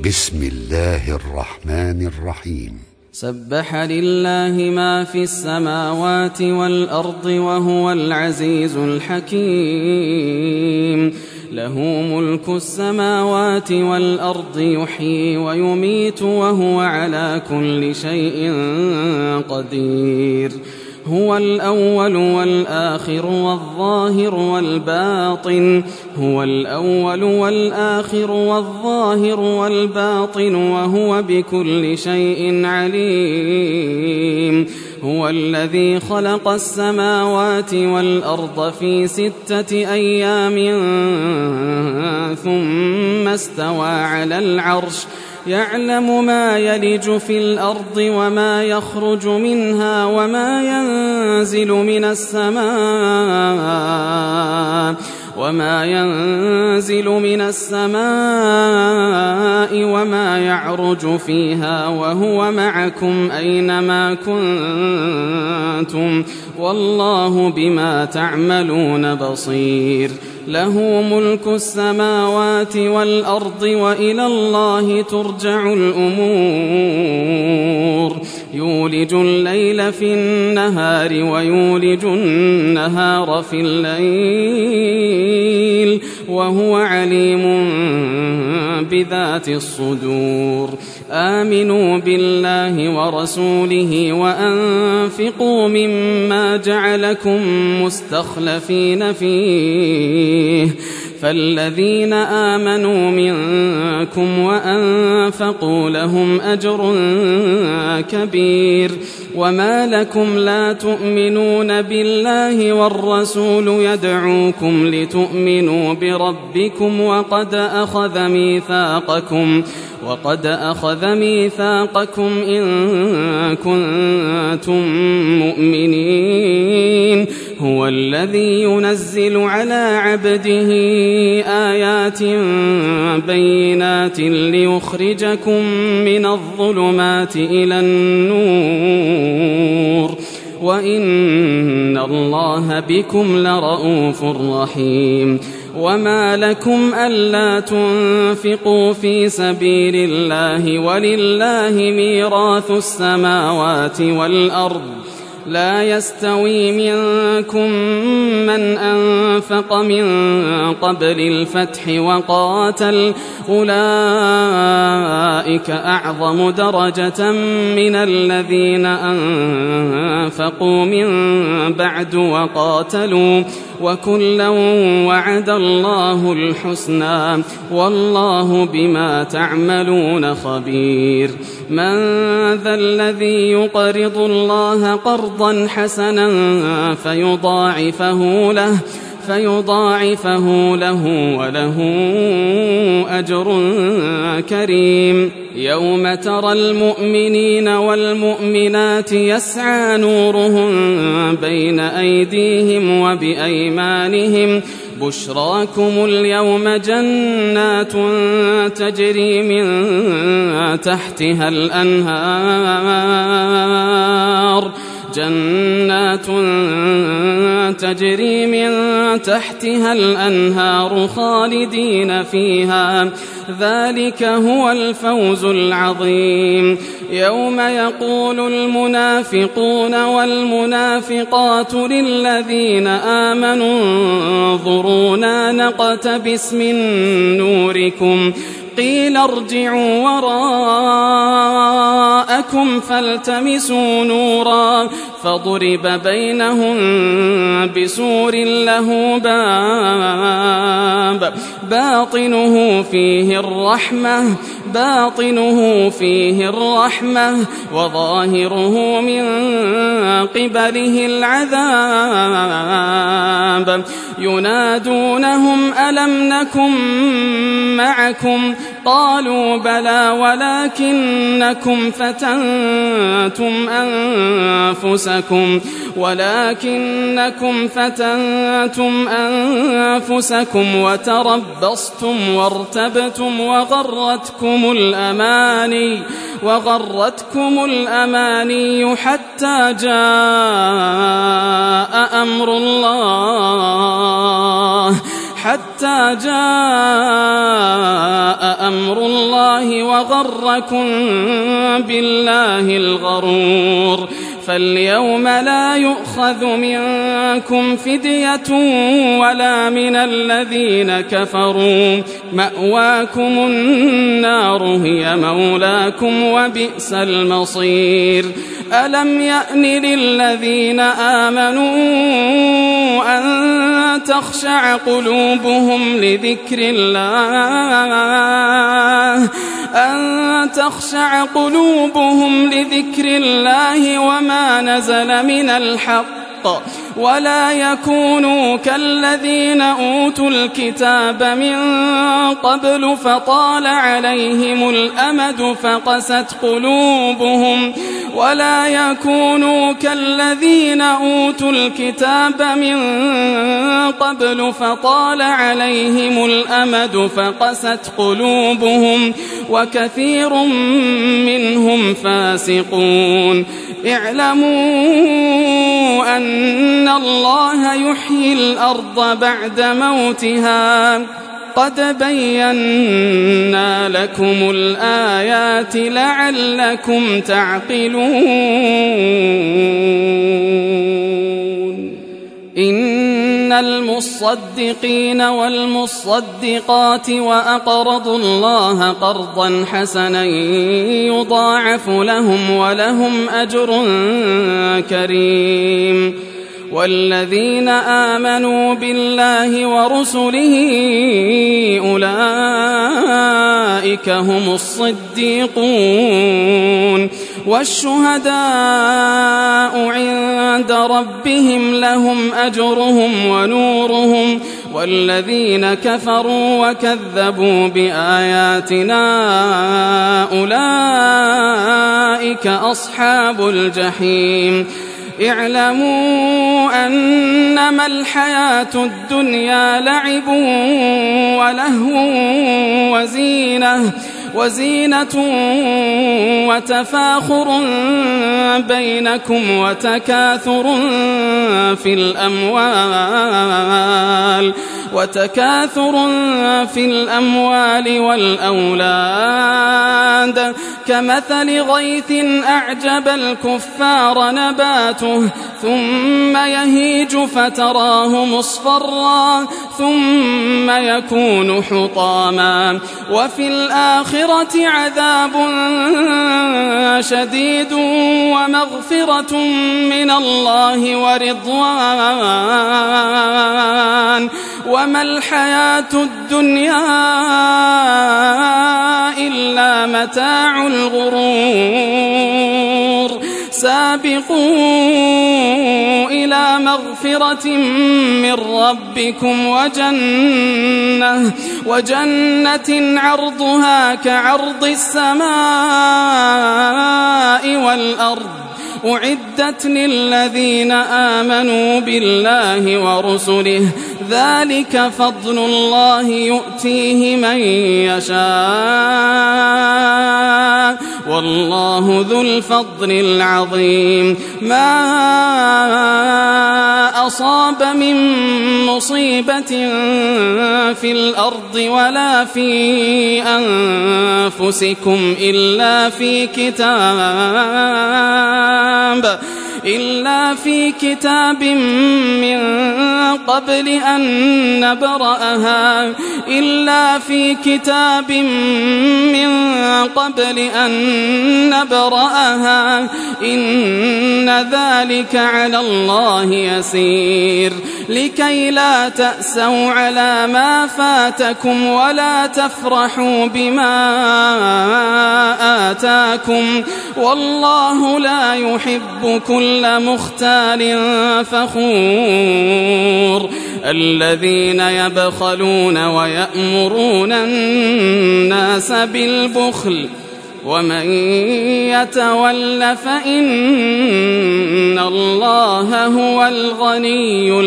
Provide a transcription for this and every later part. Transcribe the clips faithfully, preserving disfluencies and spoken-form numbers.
بسم الله الرحمن الرحيم. سبح لله ما في السماوات والأرض وهو العزيز الحكيم. له ملك السماوات والأرض يحيي ويميت وهو على كل شيء قدير. هو الأول والآخر والظاهر والباطن هو الأول والآخر والظاهر والباطن وهو بكل شيء عليم. هو الذي خلق السماوات والأرض في ستة أيام ثم استوى على العرش يعلم ما يلج في الأرض وما يخرج منها وما ينزل من السماء وما ينزل من السماء وما يعرج فيها وهو معكم أينما كنتم والله بما تعملون بصير. له ملك السماوات والأرض وإلى الله ترجع الأمور. يولج الليل في النهار ويولج النهار في الليل وهو عليم بذات الصدور. آمنوا بالله ورسوله وأنفقوا مما جعلكم مستخلفين فيه فالذين آمنوا منكم وأنفقوا لهم أجر كبير. وما لكم لا تؤمنون بالله والرسول يدعوكم لتؤمنوا بربكم وقد أخذ ميثاقكم وقد أخذ ميثاقكم إن كنتم مؤمنين. هو الذي ينزل على عبده آيات بينات ليخرجكم من الظلمات إلى النور وإن الله بكم لرؤوف رحيم. وما لكم ألا تنفقوا في سبيل الله ولله ميراث السماوات والأرض لا يستوي منكم من أنفق من قبل الفتح وقاتل أولئك أعظم درجة من الذين أنفقوا من بعد وقاتلوا وكلا وعد الله الحسنى والله بما تعملون خبير. من ذا الذي يقرض الله قرضا حسنا فيضاعفه له فيضاعفه له وله أجر كريم. يوم ترى المؤمنين والمؤمنات يسعى نورهم بين أيديهم وبأيمانهم بشراكم اليوم جنات تجري من تحتها الأنهار جنات تجري من تحتها الأنهار خالدين فيها ذلك هو الفوز العظيم. يوم يقول المنافقون والمنافقات للذين آمنوا انظرونا نقتبس من نوركم قيل ارجعوا وراءكم فالتمسوا نورا فضرب بينهم بسور له باب باطنه فيه الرحمة باطنه فيه الرحمة وظاهره من قبله العذاب. ينادونهم ألم نكن معكم قالوا بلى ولكنكم فتنتم أنفسكم ولكنكم فتنتم أنفسكم وتربصتم وارتبتم وغرتكم الأماني وغرتكم الأماني حتى جاء أمر الله حتى جاء أمر الله وغركم بالله الغرور. فاليوم لا يؤخذ منكم فدية ولا من الذين كفروا، مأواكم النار هي مولاكم وبئس المصير. ألم يأن للذين آمنوا أن تخشع قلوبهم لذكر الله أن تخشع قلوبهم لذكر الله وما نزل من الحق، ولا يكونوا كالذين أوتوا الكتاب من قبل فطال عليهم الأمد فقست قلوبهم ولا يكونوا كالذين أوتوا الكتاب من قبل فطال عليهم الأمد فقست قلوبهم وكثير منهم فاسقون. اعلموا أن الله يحيي الأرض بعد موتها، قد بينا لكم الآيات لعلكم تعقلون. إن المصدقين والمصدقات وأقرضوا الله قرضا حسنا يضاعف لهم ولهم أجر كريم. والذين آمنوا بالله ورسله أولئك هم الصديقون والشهداء عند ربهم لهم أجرهم ونورهم. والذين كفروا وكذبوا بآياتنا أولئك أصحاب الجحيم. اعلموا أنما الحياة الدنيا لعب ولهو وزينة وزينة وتفاخر بينكم وتكاثر في الأموال وتكاثر في الأموال والأولاد كمثل غيث أعجب الكفار نباته ثم يهيج فتراه مصفرا ثم يكون حطاما وفي الآخرة عذاب شديد ومغفرة من الله ورضوان وما الحياة الدنيا إلا متاع الغرور. سابقوا إلى مغفرة من ربكم وجنة, وجنة عرضها كعرض السماء والأرض أعدت للذين آمنوا بالله ورسله ذلك فضل الله يؤتيه من يشاء والله ذو الفضل العظيم. ما أصاب من مصيبة في الأرض ولا في أنفسكم إلا في كتاب إلا في كتاب من قبل أن نبرأها إلا في كتاب من قبل أن نبرأها إن ذلك على الله يسير. لكي لا تأسوا على ما فاتكم ولا تفرحوا بما آتاكم والله لا يحب كل مختال فخور. الذين يبخلون ويأمرون الناس بالبخل ومن يتول فإن الله هو الغني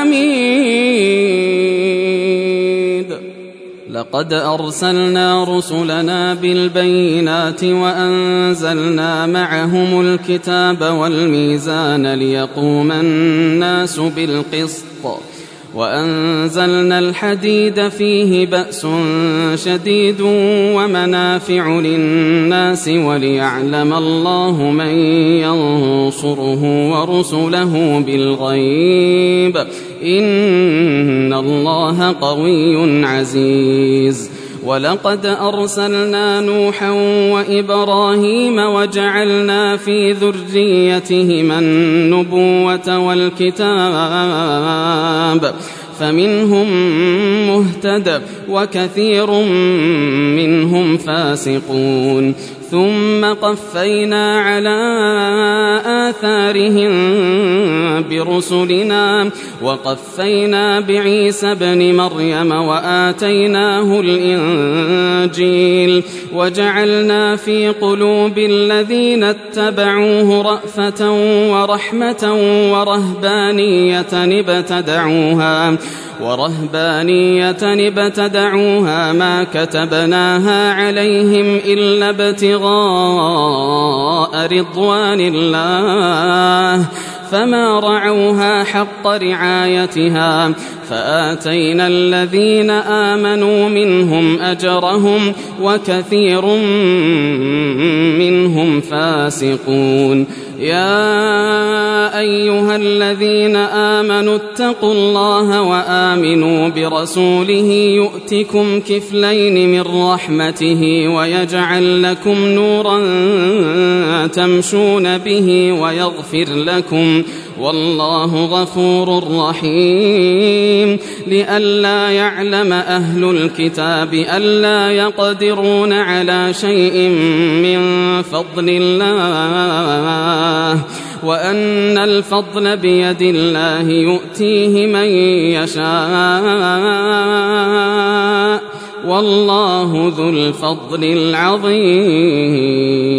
الحميد. لقد أرسلنا رسلنا بالبينات وأنزلنا معهم الكتاب والميزان ليقوم الناس بالقسط وأنزلنا الحديد فيه بأس شديد ومنافع للناس وليعلم الله من ينصره ورسله بالغيب إن الله قوي عزيز ولقد أرسلنا نوحا وإبراهيم وجعلنا في ذريتهما النبوة والكتاب فمنهم مهتد وكثير منهم فاسقون ثم قفينا على آثارهم برسلنا وقفينا بعيسى ابن مريم وآتيناه الإنجيل وجعلنا في قلوب الذين اتبعوه رأفة ورحمة ورهبانية ابتدعوها ورهبانية ابتدعوها ما كتبناها عليهم إلا ابتغاء رضوان الله فما رعوها حق رعايتها فآتينا الذين آمنوا منهم أجرهم وكثير منهم فاسقون يا أيها الذين آمنوا اتقوا الله وآمنوا برسوله يؤتكم كفلين من رحمته ويجعل لكم نورا تمشون به ويغفر لكم والله غفور رحيم لئلا يعلم أهل الكتاب ألا يقدرون على شيء من فضل الله وأن الفضل بيد الله يؤتيه من يشاء والله ذو الفضل العظيم.